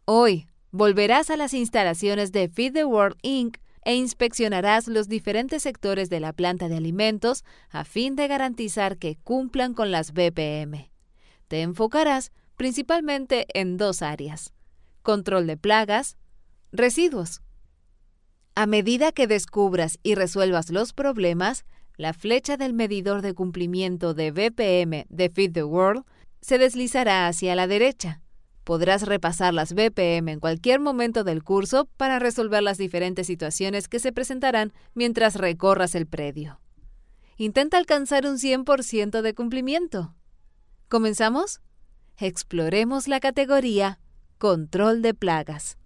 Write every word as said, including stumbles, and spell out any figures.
Hoy, volverás a las instalaciones de Feed the World incorporated e inspeccionarás los diferentes sectores de la planta de alimentos a fin de garantizar que cumplan con las B P M. Te enfocarás principalmente en dos áreas: control de plagas, residuos. A medida que descubras y resuelvas los problemas, la flecha del medidor de cumplimiento de B P M de Feed the World se deslizará hacia la derecha. Podrás repasar las B P M en cualquier momento del curso para resolver las diferentes situaciones que se presentarán mientras recorras el predio. Intenta alcanzar un cien por ciento de cumplimiento. ¿Comenzamos? Exploremos la categoría Control de plagas.